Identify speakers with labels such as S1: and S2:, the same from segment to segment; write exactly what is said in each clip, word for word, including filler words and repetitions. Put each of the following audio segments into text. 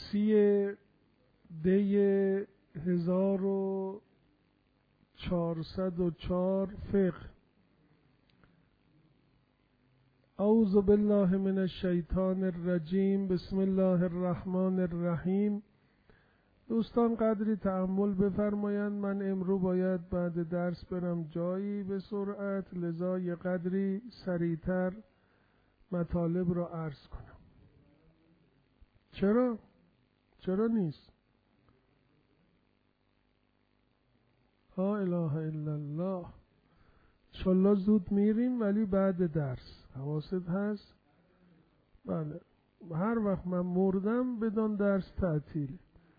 S1: درسی دی هزار و چهارصد و چهار فقه. اعوذ بالله من الشیطان الرجیم. بسم الله الرحمن الرحیم. دوستان قدری تأمل بفرمایند. من امرو باید بعد درس برم جایی به سرعت، لذا یه قدری سریعتر مطالب را عرض کنم. چرا؟ چرا نیست؟ لا اله الا الله. انشالله زود میریم ولی بعد درس. حواست هست؟ بله. هر وقت من مردم بدان درس تعطیل.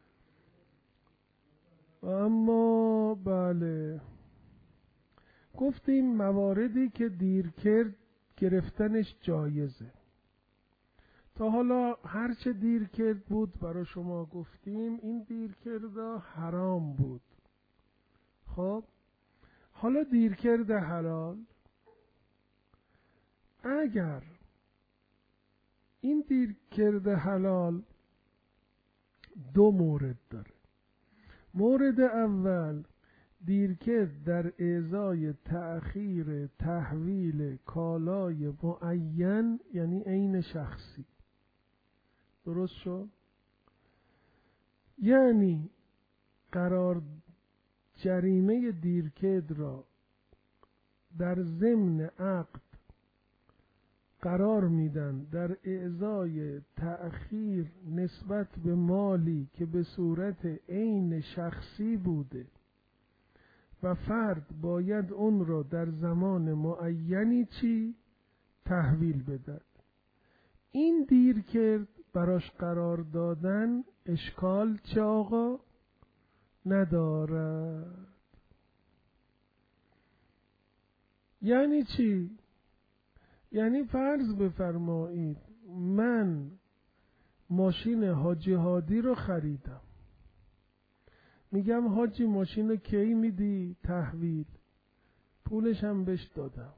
S1: اما بله، گفتیم مواردی که دیر کرد گرفتنش جایزه. تا حالا هرچه دیر کرد بود برای شما گفتیم این دیر کرده حرام بود. خب حالا دیر کرده حلال. اگر این دیر کرده حلال دو مورد داره. مورد اول دیرکرد در ازای تأخیر تحویل کالای معین، یعنی عین شخصی. درست شد؟ یعنی قرار جریمه دیرکرد را در ضمن عقد قرار میدن در ازای تأخیر نسبت به مالی که به صورت عین شخصی بوده و فرد باید اون را در زمان معینی چی؟ تحویل بدهد. این دیر کرد براش قرار دادن اشکال چه آقا؟ ندارد. یعنی چی؟ یعنی فرض بفرمایید من ماشین حاجی هادی رو خریدم. میگم حاجی ماشین رو کی میدی؟ تحویل. پولش هم بهش دادم.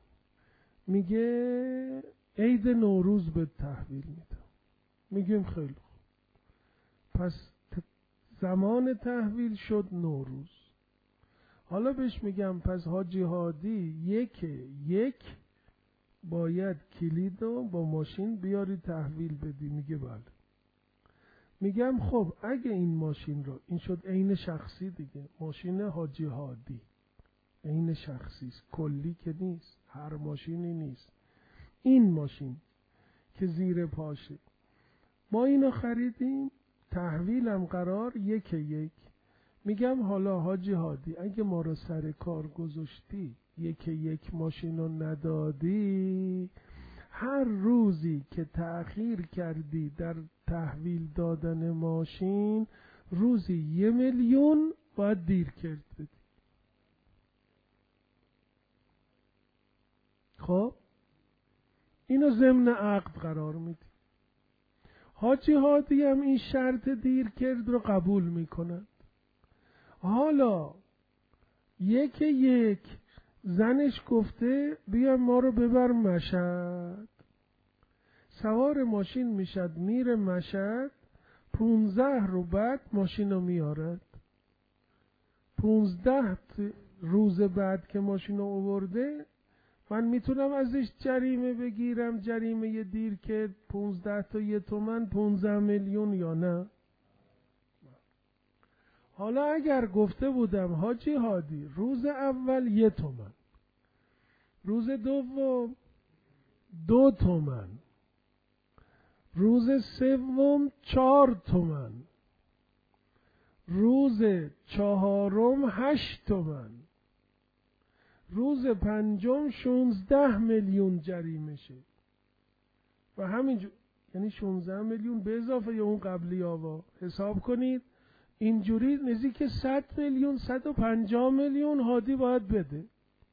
S1: میگه عید نوروز به تحویل میدم. میگیم خیلی خوب، پس زمان تحویل شد نوروز. حالا بهش میگم پس حاجی هادی یک یک باید کلیدو با ماشین بیاری تحویل بدی. میگه بله. میگم خب اگه این ماشین رو، این شد عین شخصی دیگه، ماشین حاجی هادی عین شخصی است، کلی که نیست، هر ماشینی نیست. این ماشین که زیر پاشه ما اینو خریدیم، تحویلم قرار یک یک. میگم حالا حاجی هادی اگه ما رو سر کار گذاشتی یک یک ماشین رو ندادی، هر روزی که تأخیر کردی در تحویل دادن ماشین روزی یه میلیون باید دیر کرد بدی. خب اینو ضمن عقد قرار میدی. حاجی هادی هم این شرط دیر کرد رو قبول میکنند. حالا یک یک زنش گفته بیا ما رو ببر مشهد. سوار ماشین میشد میره مشهد. پونزده رو بعد ماشین رو میارد. پونزده روز بعد که ماشین رو آورده من میتونم ازش جریمه بگیرم؟ جریمه یه دیر که پونزده تا یه تومن پونزده میلیون یا نه؟ حالا اگر گفته بودم حاجی هادی روز اول یه تومن، روز دوم دو تومن، روز سوم چهار تومن، روز چهارم هشت تومن، روز پنجم شونزده میلیون جریمه شه و همینجور، یعنی شونزده میلیون به اضافه اون قبلی آوا حساب کنید. اینجوری نزدیک صد میلیون، صد و پنجاه میلیون هادی باید بده.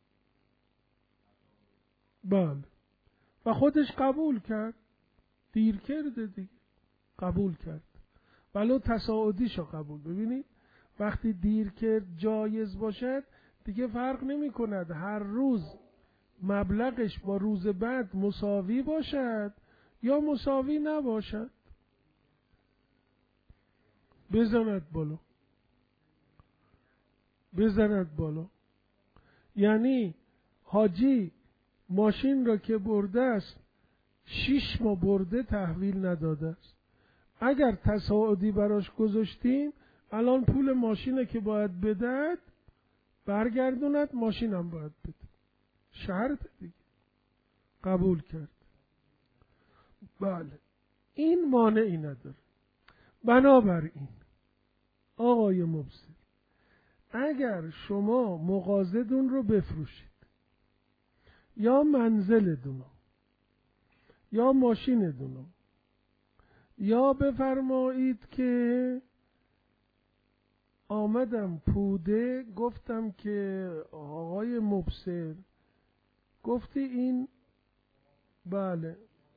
S1: بله. و خودش قبول کرد. دیر کرده دیگه، قبول کرد. ولو تصاعدیشو قبول. ببینید وقتی دیر کرد جایز باشد دیگه فرق نمی کند هر روز مبلغش با روز بعد مساوی باشد یا مساوی نباشد. بزند بالا، بزند بالا. یعنی حاجی ماشین را که برده است شیش ماه برده تحویل نداده است. اگر تصاعدی براش گذاشتیم الان پول ماشینه که باید بدهد برگردوند، ماشینم باید بده. شرط دیگه قبول کرد. بله این مانعی نداره. بنابراین آقای مبصر، اگر شما مغازه‌تون رو بفروشید یا منزلتون یا ماشینتون یا بفرمایید که آمدم پوده گفتم که آقای مبصر گفتی این بله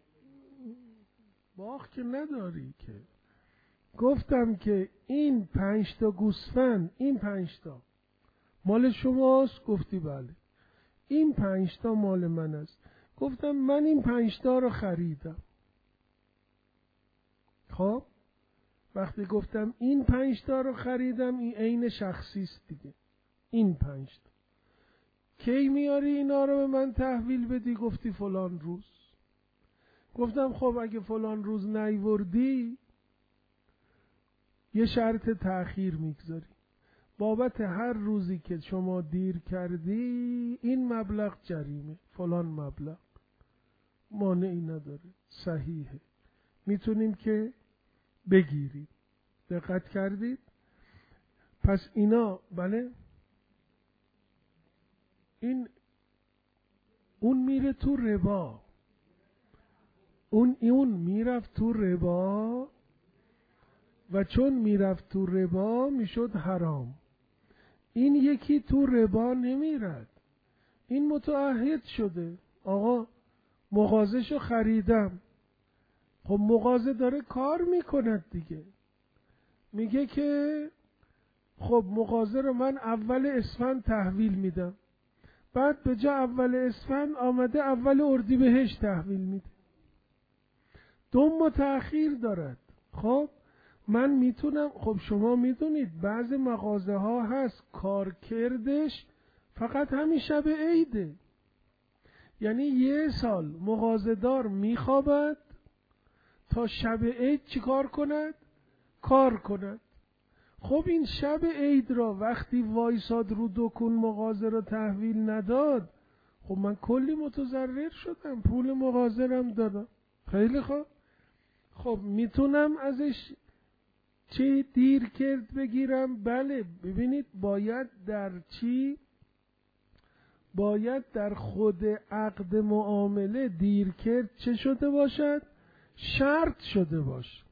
S1: باخ که نداری که، گفتم که این پنج تا گوسفند این پنج تا مال شماست؟ گفتی بله. این پنج تا مال من است. گفتم من این پنج تا رو خریدم. خب وقتی گفتم این پنج تا رو خریدم این عین شخصی است دیگه. این پنج تا کی میاری اینا رو به من تحویل بدی؟ گفتی فلان روز. گفتم خب اگه فلان روز نیوردی یه شرط تأخیر میگذاری، بابت هر روزی که شما دیر کردی این مبلغ جریمه، فلان مبلغ. مانعی نداره، صحیحه، میتونیم که بگیریم. دقت کردید؟ پس اینا بله این اون میره تو ربا، اون اون میرفت تو ربا و چون میرفت تو ربا میشد حرام. این یکی تو ربا نمیرد، این متعهد شده. آقا مغازه‌شو خریدم، خب مغازه داره کار میکند دیگه. میگه که خب مغازه رو من اول اسفند تحویل میدم، بعد به جا اول اسفند آمده اول اردیبهشت تحویل میده. دو ماه تأخیر دارد. خب من میتونم، خب شما میدونید بعض مغازه ها هست کارکردش فقط همین شب عیده، یعنی یه سال مغازه دار میخوابد تا شب عید چیکار کند؟ کار کند. خب این شب عید را وقتی وایساد رو دکون مغازه را تحویل نداد، خب من کلی متضرر شدم، پول مغازه رم دادم. خیلی خوب، خب میتونم ازش چی دیر کرد بگیرم؟ بله. ببینید باید در چی؟ باید در خود عقد معامله دیر کرد چه شده باشد؟ شرط شده باش.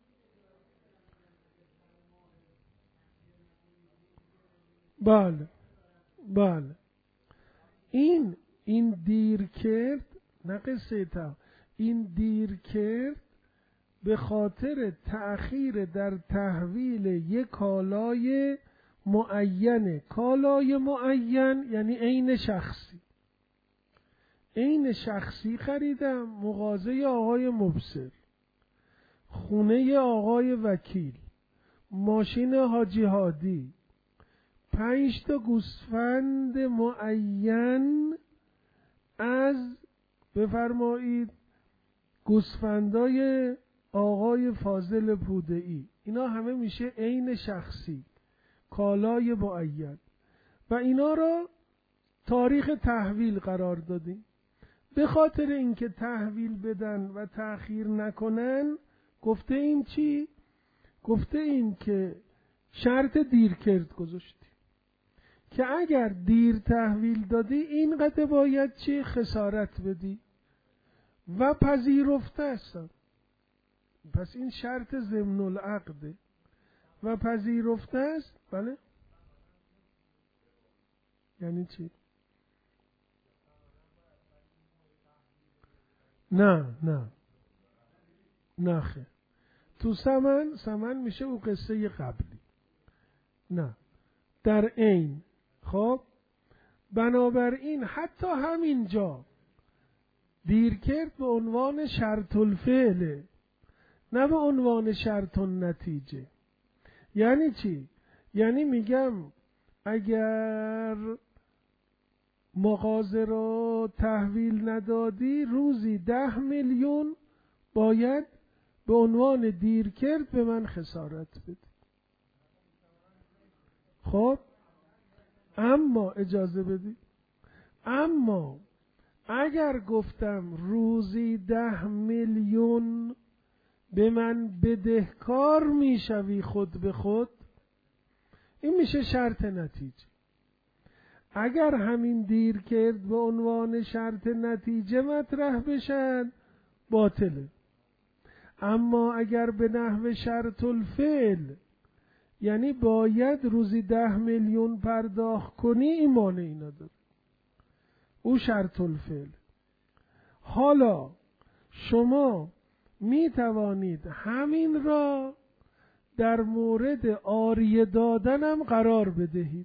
S1: بله بله این این دیر کرد نقصه تا این دیر کرد به خاطر تأخیر در تحویل یک کالای معینه. کالای معین یعنی عین شخصی. عین شخصی خریدم، مغازه آقای مبصر، خونه آقای وکیل، ماشین حاجی هادی، پنج تا گوسفند معین از بفرمایید گوسفندای آقای فاضل پوده‌ای. اینا همه میشه عین شخصی، کالای معین، و اینا را تاریخ تحویل قرار دادیم. به خاطر اینکه تحویل بدن و تأخیر نکنن گفته این چی؟ گفته این که شرط دیر کرد گذاشتی که اگر دیر تحویل دادی اینقدر باید چی؟ خسارت بدی و پذیرفته هستن. پس این شرط ضمن العقده و پذیرفته است. بله یعنی چی؟ نه نه نه خیر. تو سمن سمن میشه او قصه قبلی. نه در عین. خب بنابراین حتی همینجا دیر کرد به عنوان شرط الفعله، نه به عنوان شرط النتیجه. یعنی چی؟ یعنی میگم اگر مغازه رو تحویل ندادی روزی ده میلیون باید به عنوان دیرکرد به من خسارت بدی. خب اما اجازه بدی، اما اگر گفتم روزی ده میلیون به من بدهکار میشوی خود به خود، این میشه شرط نتیجه. اگر همین دیر کرد به عنوان شرط نتیجه مطرح بشن باطله. اما اگر به نحو شرط الفعل، یعنی باید روزی ده میلیون پرداخت کنی، این مانعی نداره، او شرط الفعل. حالا شما می توانید همین را در مورد عاریه دادنم قرار بدهید.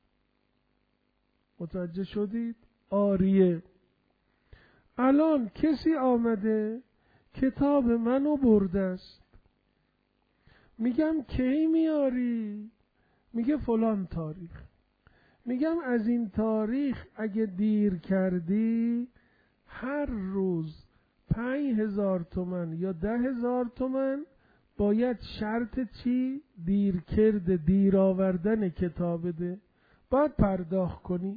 S1: متوجه شدید؟ عاریه. الان کسی آمده کتاب منو برده است، میگم کی میاری؟ میگه فلان تاریخ. میگم از این تاریخ اگه دیر کردی هر روز پنج هزار تومن یا ده هزار تومن باید شرط چی؟ دیر کرد دیر آوردن کتاب ده باید پرداخت کنی.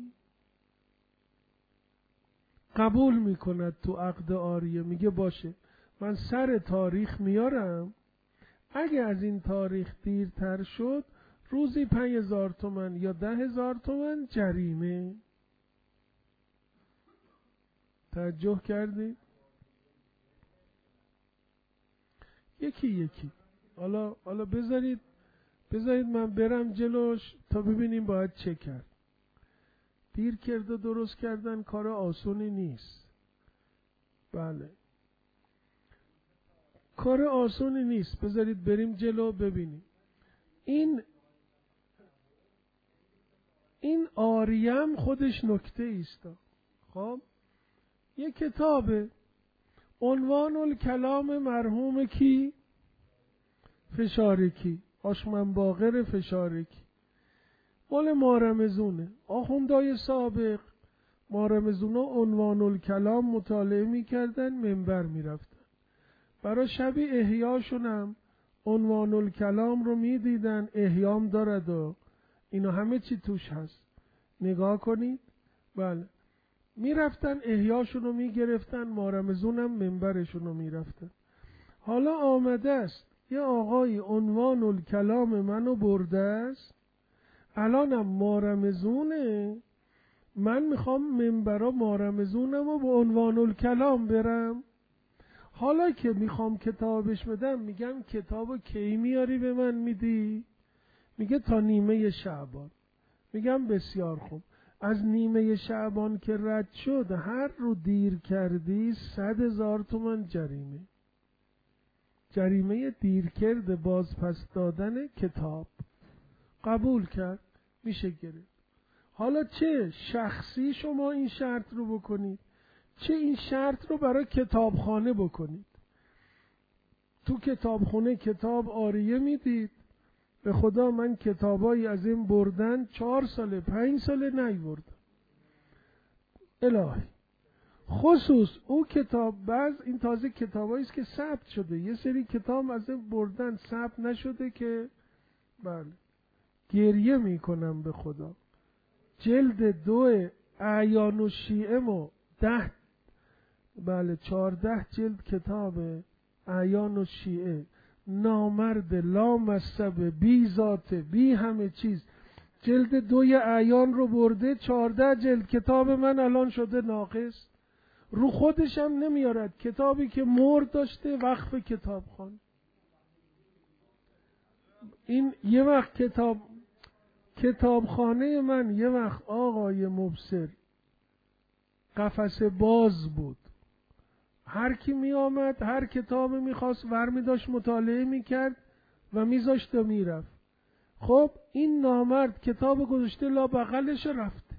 S1: قبول میکند تو عقد عاریه، میگه باشه من سر تاریخ میارم، اگه از این تاریخ دیرتر شد روزی پنج هزار تومن یا ده هزار تومن جریمه. توجه کردی؟ یکی یکی. حالا حالا بذارید بذارید من برم جلوش تا ببینیم باید چه کرد. دیر کرده درست کردن کار آسونی نیست. بله کار آسونی نیست. بذارید بریم جلو ببینیم. این این آریم خودش نکته است. خب یه کتابه، عنوان الکلام مرحوم کی؟ فشارکی، آشمن باقر فشارکی، مال مارمزونه. آخوندای سابق مارمزونه عنوان الکلام مطالعه میکردن، منبر میرفتن، برای شب احیاشون هم عنوان الکلام رو میدیدن، احیام دارد و اینا همه چی توش هست، نگاه کنید. بله میرفتن احیاشون رو میگرفتن، مارمزون هم منبرشون رو میرفتن. حالا آمده است یه آقای عنوان الکلام منو برده است، الانم مارمزونه، من میخوام منبرا مارمزونم و به عنوان الکلام برم. حالا که میخوام کتابش بدم میگم کتابو کی میاری به من میدی؟ میگه تا نیمه شعبان. میگم بسیار خوب، از نیمه شعبان که رد شد هر رو دیر کردی صد هزار تومن جریمه. جریمه دیر کرد باز پس دادن کتاب. قبول کرد، میشه گرفت. حالا چه شخصی شما این شرط رو بکنید، چه این شرط رو برای کتابخانه بکنید. تو کتابخونه کتاب عاریه میدید، به خدا من کتابایی از این بردن چهار ساله پنج ساله نیوردم. الهی خصوص او کتاب، بعض این تازه کتابایی است که ثبت شده، یه سری کتاب از این بردن ثبت نشده که بله گریه میکنم به خدا. جلد دو اعیان و شیعه مو ده بله چهارده جلد کتاب اعیان و شیعه، نامرد لا مصب بی ذات بی همه چیز، جلد دوی اعیان رو برده، چهارده جلد کتاب من الان شده ناقص، رو خودش هم نمیارد، کتابی که مرد داشته وقف کتابخانه. این یه وقت کتاب کتابخانه من یه وقت آقای مبصر قفس باز بود، هر کی می آمد هر کتاب می خواست ور می داشت مطالعه می کرد و می زاشت و می رفت. خب این نامرد کتاب گذاشته لا بغلش رفته.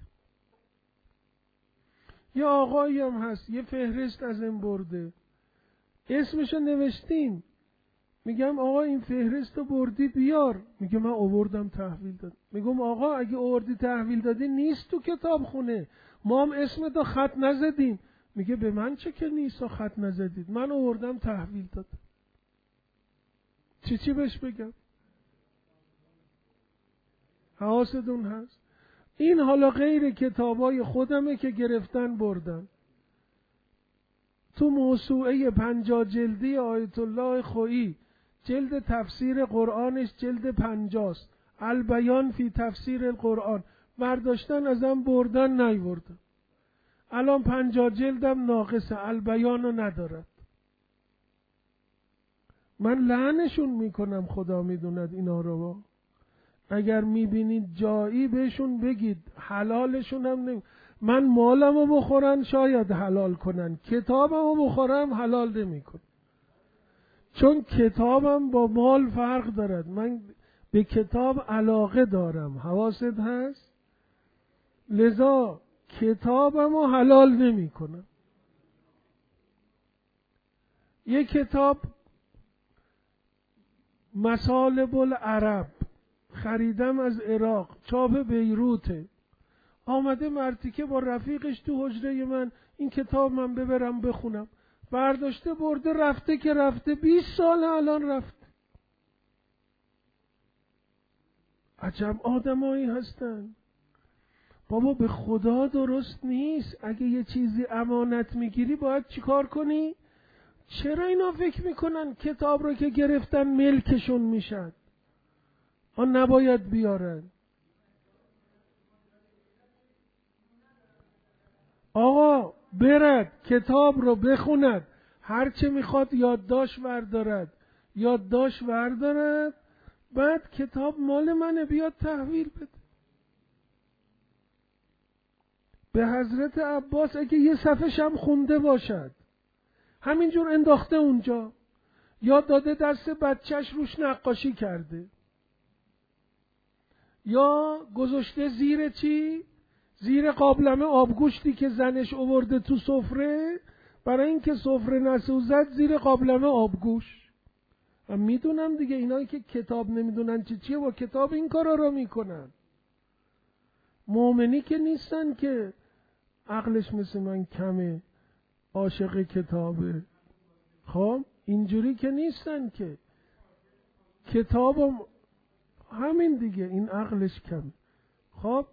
S1: یه آقایی هم هست یه فهرست از این برده، اسمشو نوشتیم، میگم آقا این فهرست رو بردی بیار، میگه من آوردم تحویل دادم. میگم آقا اگه آوردی تحویل دادی نیست تو کتاب خونه، ما هم اسمتو خط نزدیم. میگه به من چه که نیست و خط نزدید، من آوردم تحویل دادم. چی چی بهش بگم؟ حواستون هست؟ این حالا غیر کتابای خودمه که گرفتن بردن. تو موسوعه پنجاه جلدی آیت الله خویی، جلد تفسیر قرآنش جلد پنجاست، البیان فی تفسیر القرآن، برداشتن ازم بردن نیوردن. الان پنجاه جلدم ناقصه، البیانو ندارد. من لعنشون میکنم، خدا میدوند اینا رو. اگر میبینید جایی بهشون بگید، حلالشون هم نمی... من مالمو بخورن شاید حلال کنن، کتابمو بخورم حلال نمی کنن. چون کتابم با مال فرق دارد، من به کتاب علاقه دارم، حواست هست؟ لذا کتابمو حلال نمی کنم. یک کتاب مصالب العرب خریدم از عراق، چاپ بیروته. آمده مرتیکه با رفیقش تو حجره من، این کتاب من ببرم بخونم. برداشته برده رفته که رفته بیست سال الان رفته. عجب آدمایی هستن. بابا به خدا درست نیست. اگه یه چیزی امانت میگیری باید چیکار کنی؟ چرا اینا فکر میکنن کتاب رو که گرفتن ملکشون میشن؟ آن نباید بیارن. آقا برد کتاب رو بخوند، هرچه میخواد یادداشت بردارد، یادداشت بردارد، بعد کتاب مال منه بیاد تحویل بده. به حضرت عباس اگه یه صفحه شم خونده باشد، همینجور انداخته اونجا، یا داده دست بچهش روش نقاشی کرده، یا گذاشته زیر چی؟ زیر قابلمه آبگوشتی که زنش آورده تو سفره، برای اینکه سفره نسوزد زیر قابلمه آبگوش. من میدونم دیگه اینایی که کتاب نمیدونن چی چیه با کتاب این کارا رو میکنن. مؤمنی که نیستن که عقلش مثل من کمه، عاشق کتابه. خب اینجوری که نیستن که کتابم همین دیگه، این عقلش کمه. خب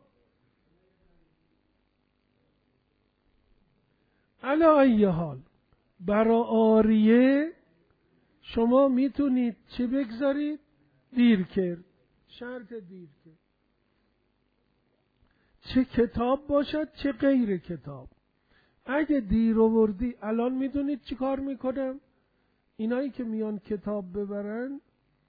S1: علی ای حال، برا آریه شما میتونید چه بگذارید؟ دیر کرد. شرط دیر کرد، چه کتاب باشد چه غیر کتاب. اگه دیر آوردی، الان میدونید چی کار میکنم؟ اینایی که میان کتاب ببرن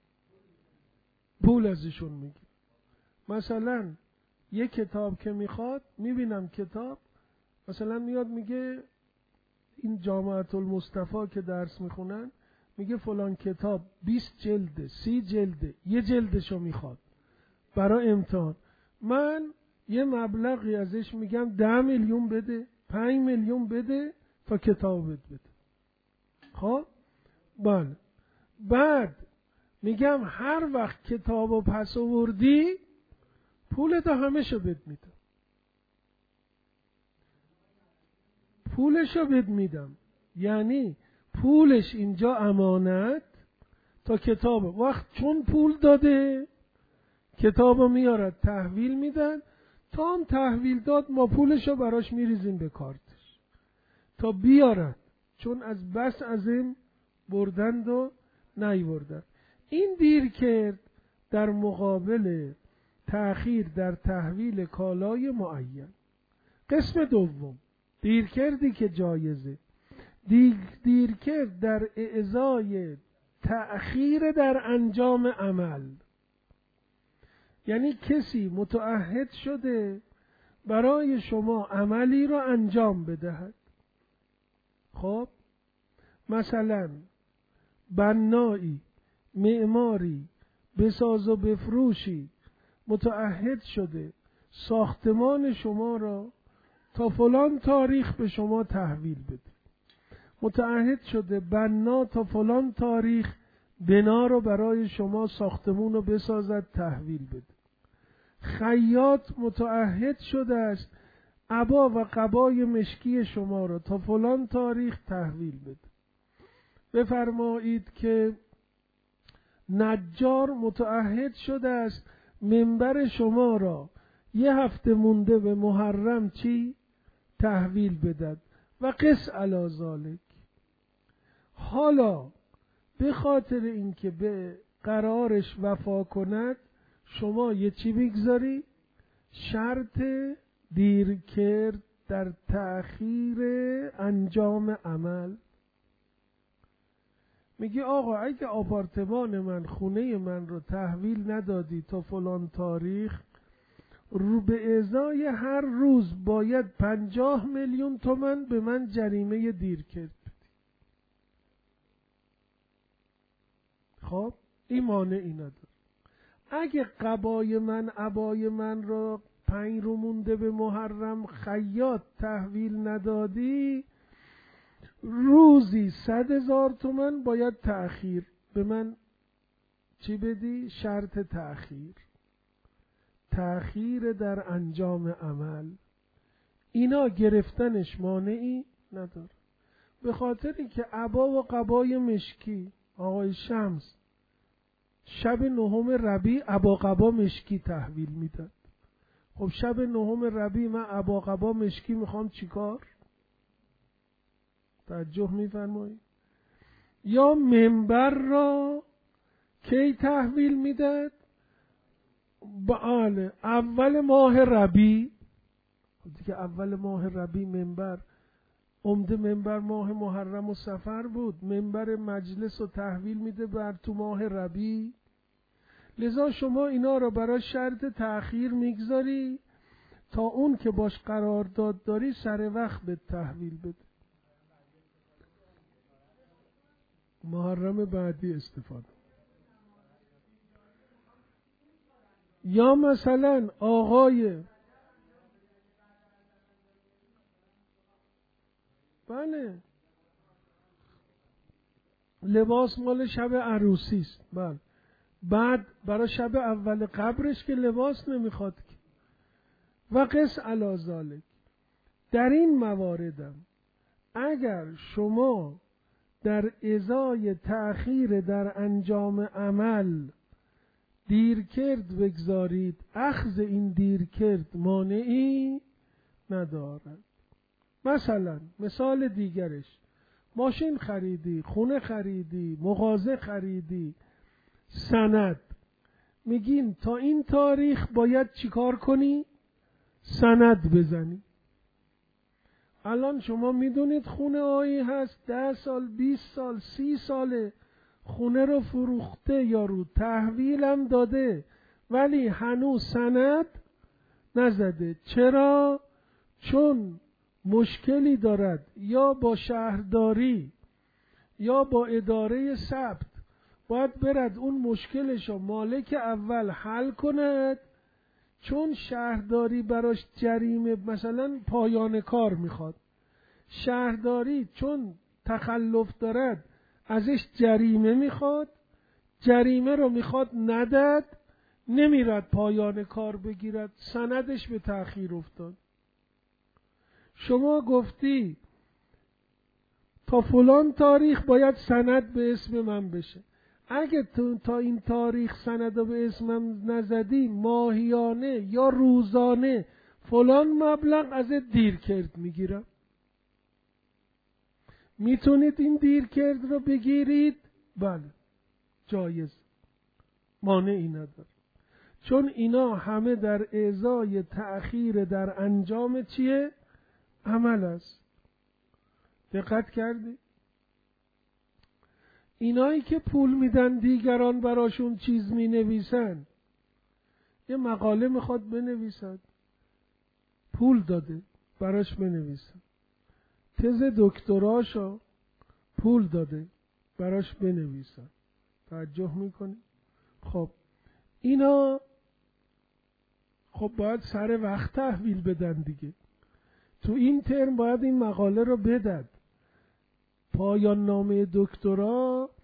S1: پول ازشون میگیر. مثلا یک کتاب که میخواد، میبینم کتاب مثلا میاد میگه این جامعه المصطفی که درس میخونن، میگه فلان کتاب بیست جلده، سی جلده، یه جلدشو میخواد برای امتحان. من یه مبلغی ازش میگم ده میلیون بده، پنج میلیون بده تا کتاب بده. خب بله، بعد میگم هر وقت کتابو پس آوردی پولتو همشو بد میدم، پولشو بد میدم. یعنی پولش اینجا امانت تا کتاب، وقت چون پول داده کتابو میارد تحویل میدن، تا هم تحویل داد ما پولشو براش میریزیم به کارتش تا بیارد، چون از بس از این بردند و نیوردند. این دیر کرد در مقابل تأخیر در تحویل کالای معین. قسم دوم، دیر کردی که جایزه، دیر, دیر کرد در اعضای تأخیر در انجام عمل. یعنی کسی متعهد شده برای شما عملی را انجام بدهد. خب مثلا بنایی، معماری، بساز و بفروشی متعهد شده ساختمان شما را تا فلان تاریخ به شما تحویل بده. متعهد شده بنا تا فلان تاریخ بنا رو برای شما ساختمون رو بسازد تحویل بده. خیاط متعهد شده است عبا و قبای مشکی شما رو تا فلان تاریخ تحویل بده. بفرمایید که نجار متعهد شده است منبر شما را یه هفته مونده به محرم چی؟ تحویل بدد و قس علی ذالک. حالا به خاطر اینکه به قرارش وفا کند شما یه چی بگذاری؟ شرط دیرکرد در تأخیر انجام عمل. میگی آقا اگه آپارتمان من، خونه من رو تحویل ندادی تا فلان تاریخ، رو به ازای هر روز باید پنجاه میلیون تومان به من جریمه دیرکرد بدی. خب این مانعی نداره. اگه قبای من، عبای من رو پنج رو مونده به محرم خیاط تحویل ندادی، روزی صد هزار تومان باید تأخیر به من چی بدی؟ شرط تأخیر. تأخیر در انجام عمل. اینا گرفتنش مانعی نداره. به خاطر اینکه عبا و قبای مشکی، آقای شمس شب نهم ربیع عبا قبا مشکی تحویل میداد. خب شب نهم ربیع من عبا قبا مشکی میخوام چیکار؟ توجه میفرمایید؟ یا منبر را کی تحویل میداد؟ بله اول ماه ربیع. دیگه اول ماه ربیع منبر، عمده منبر ماه محرم و صفر بود، منبر مجلس رو تحویل میده بر تو ماه ربیع. لذا شما اینا رو برای شرط تأخیر میگذاری تا اون که باش قرارداد داری سر وقت به تحویل بده. محرم بعدی استفاده. یا مثلا آقای بله لباس مال شب عروسی است، بله بعد برای شب اول قبرش که لباس نمیخواد که. و قس علی ذالک. در این مواردم اگر شما در ازای تأخیر در انجام عمل دیرکرد بگذارید، اخذ این دیرکرد مانعی ندارد. مثلا مثال دیگرش، ماشین خریدی، خونه خریدی، مغازه خریدی، سند، میگین تا این تاریخ باید چیکار کنی؟ سند بزنی. الان شما میدونید خونه هایی هست ده سال، بیست سال، سی ساله خونه رو فروخته یا رو تحویلم داده ولی هنوز سند نزده. چرا؟ چون مشکلی دارد یا با شهرداری یا با اداره ثبت، باید برد اون مشکلشو مالک اول حل کند، چون شهرداری براش جریمه مثلا پایان کار میخواد، شهرداری چون تخلف دارد ازش جریمه میخواد، جریمه رو میخواد نداد، نمیرد پایان کار بگیرد، سندش به تأخیر افتاد. شما گفتی تا فلان تاریخ باید سند به اسم من بشه، اگه تو تا این تاریخ سند رو به اسمم نزدی ماهیانه یا روزانه فلان مبلغ ازت دیرکرد میگیرم. میتونید این دیرکرد رو بگیرید؟ بله جایز، مانعی نداره، چون اینا همه در ازای تأخیر در انجام چیه؟ عمل است. دقت کردی؟ اینایی که پول میدن دیگران براشون چیز می نویسن، یه مقاله میخواد بنویسد، پول داده براش بنویسن، تز دکتراشو پول داده براش بنویسن. توجه میکنی؟ خب اینا خب باید سر وقت تحویل بدن دیگه، تو این ترم باید این مقاله رو بدن. پایان نامه دکترا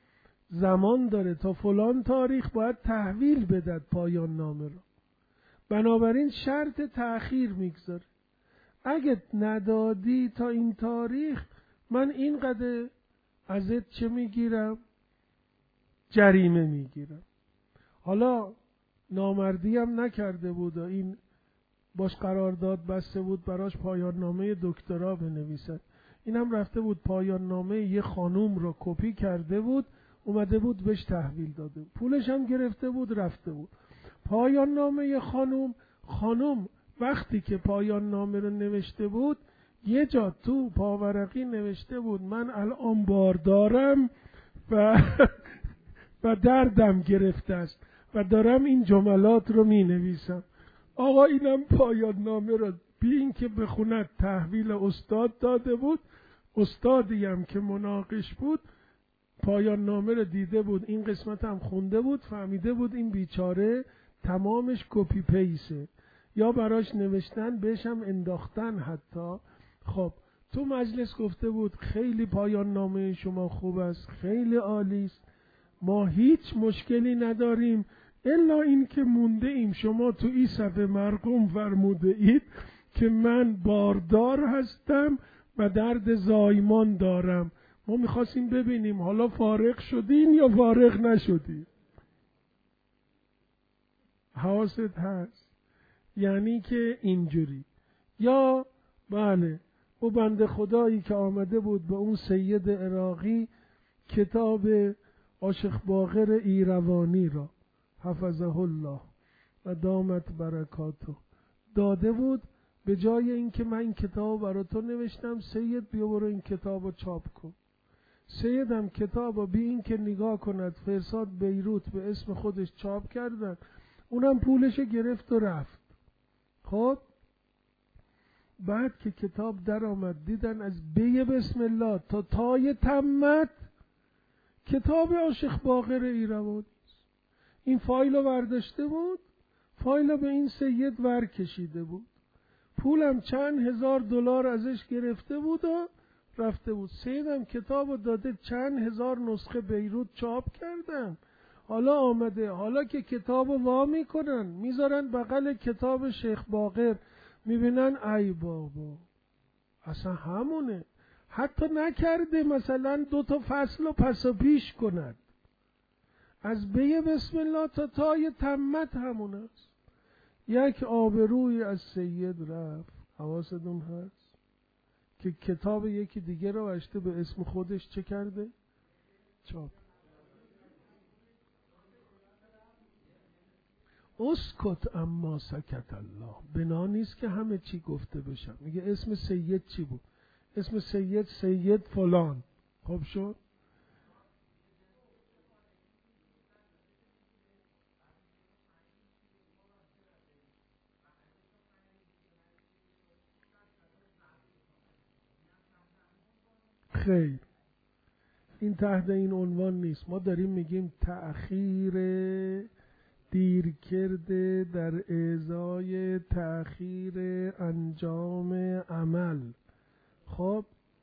S1: زمان داره، تا فلان تاریخ باید تحویل بدد پایان نامه رو، بنابراین شرط تأخیر میگذاره. اگه ندادی تا این تاریخ من اینقدر ازت چه میگیرم؟ جریمه میگیرم. حالا نامردی هم نکرده بود و این باش قرارداد بسته بود براش پایان نامه دکترا بنویسد، اینم رفته بود پایان نامه یه خانوم رو کپی کرده بود اومده بود بهش تحویل داده بود، پولش هم گرفته بود رفته بود. پایان نامه یه خانوم خانوم وقتی که پایان نامه رو نوشته بود یه جا تو پاورقی نوشته بود من الان باردارم و و دردم گرفته است و دارم این جملات رو می نویسم. آقا اینم پایان نامه رو بی این که بخوند تحویل استاد داده بود. استادی هم که مناقش بود پایان نامه رو دیده بود، این قسمت هم خونده بود، فهمیده بود این بیچاره تمامش کپی پیسه یا براش نوشتن بهش هم انداختن حتی. خب تو مجلس گفته بود خیلی پایان نامه شما خوب است، خیلی عالی است، ما هیچ مشکلی نداریم الا این که مونده ایم شما تو این صفحه مرقوم فرموده اید که من باردار هستم و درد زایمان دارم. ما میخواستیم ببینیم حالا فارغ شدین یا فارغ نشدین. حواست هست؟ یعنی که اینجوری. یا بله او بنده خدایی که آمده بود به اون سید عراقی کتاب عاشق باقر ایروانی را حفظه الله و دامت برکاته داده بود، به جای اینکه من این کتاب برای تو نوشتم سید بیا برو این کتاب رو چاپ کن. سیدم کتاب رو بی این که نگاه کند فرستاد بیروت به اسم خودش چاپ کردن، اونم پولش گرفت و رفت. خب بعد که کتاب در آمد دیدن از بی بسم الله تا تای تمت کتاب عاشق باقر ایروانی. این فایل رو برداشته بود، فایل رو به این سید ور کشیده بود، پولم چند هزار دلار ازش گرفته بود و رفته بود. سیدم کتاب رو داده چند هزار نسخه بیروت چاپ کردن، حالا آمده حالا که کتاب رو وا میکنن میذارن بغل کتاب شیخ باقر، میبینن ای بابا اصلا همونه، حتی نکرده مثلا دو تا فصل رو پس و پیش کند، از بی بسم الله تا تای تمت همون است. یک آبروی از سید رفت. حواستون هست که کتاب یکی دیگه رو اشته به اسم خودش چه کرده؟ چاپ. اسکت اما سکت الله. بنا نیست که همه چی گفته بشم. میگه اسم سید چی بود؟ اسم سید سید فلان. خب شد؟ خیر، این تحت این عنوان نیست. ما داریم میگیم تأخیر دیر کرده در ازای تأخیر انجام عمل. خب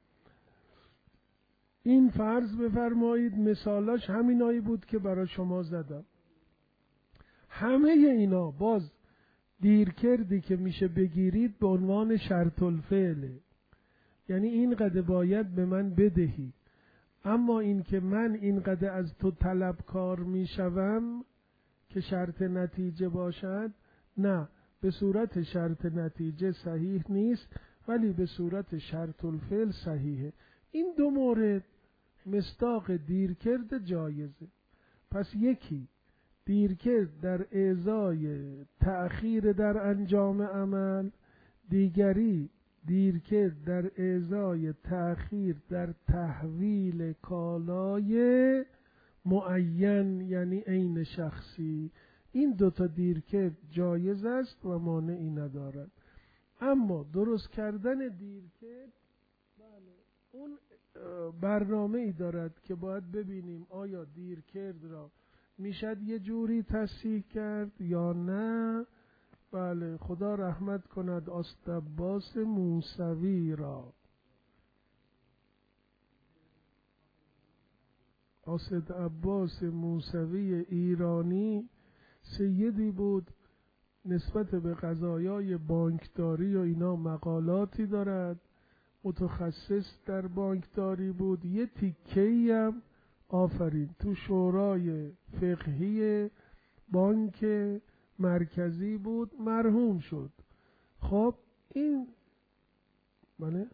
S1: این فرض بفرمایید مثالاش همینایی بود که برای شما زدم. همه اینا باز دیر کردی که میشه بگیرید به عنوان شرط الفعله، یعنی اینقدر باید به من بدهی، اما این که من اینقدر از تو طلبکار میشوم که شرط نتیجه باشد، نه، به صورت شرط نتیجه صحیح نیست ولی به صورت شرط الفعل صحیحه. این دو مورد مصداق دیرکرد جایزه. پس یکی دیرکرد در ازای تأخیر در انجام عمل، دیگری دیرکرد در ازای تأخیر در تحویل کالای معین یعنی عین شخصی. این دوتا دیرکرد جایز است و مانعی ندارد. اما درست کردن دیرکرد بله اون برنامه ای دارد که باید ببینیم آیا دیرکرد را میشد یه جوری تصحیح کرد یا نه. بله خدا رحمت کند آستعباس موسوی را. اسد عباس موسوی ایرانی سیدی بود، نسبت به قضایای بانکداری و اینا مقالاتی دارد، متخصص در بانکداری بود. یه تیکه‌ای هم آفرین تو شورای فقهی بانک مرکزی بود، مرحوم شد. خب این بله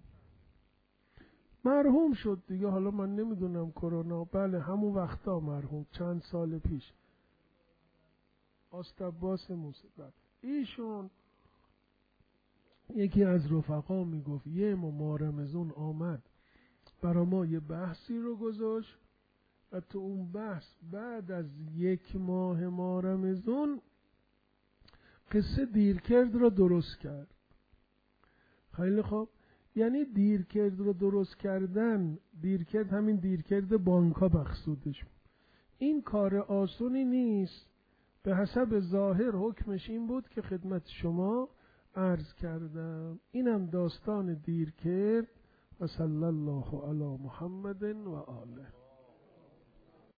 S1: مرحوم شد دیگه. حالا من نمیدونم کرونا، بله همون وقتا مرحوم، چند سال پیش. اسد عباس موسوی. ایشون یکی از رفقا میگفت یه ماه رمضان آمد برا ما یه بحثی رو گذاشت و تو اون بحث بعد از یک ماه ماه رمضان قصه دیرکرد رو درست کرد. خیلی خوب، یعنی دیرکرد رو درست کردن، دیرکرد همین دیرکرد بانکا مقصودش. این کار آسونی نیست. به حسب ظاهر حکمش این بود که خدمت شما عرض کردم. اینم داستان دیرکرد. و صلی الله علی محمد و آله.